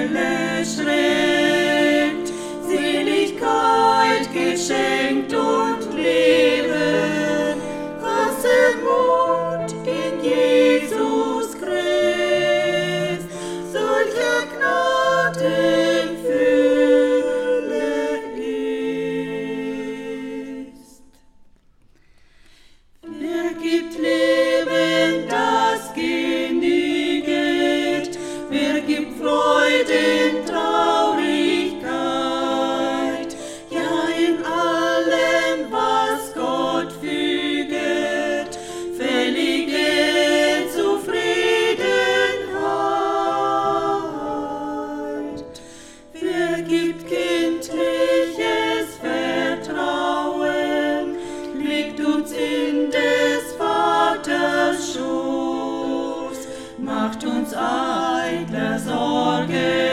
Quelle schreckt, Seligkeit geschenkt und Leben, fasse Mut in Jesus Christ, solcher Gnadenfülle ist. Wer gibt Leben, das genüget, wer gibt Freude in Traurigkeit, ja in allem, was Gott füget, völlige Zufriedenheit. Wer gibt kindliches Vertrauen, legt uns in des Vaters Schoß, macht uns eitler Sorge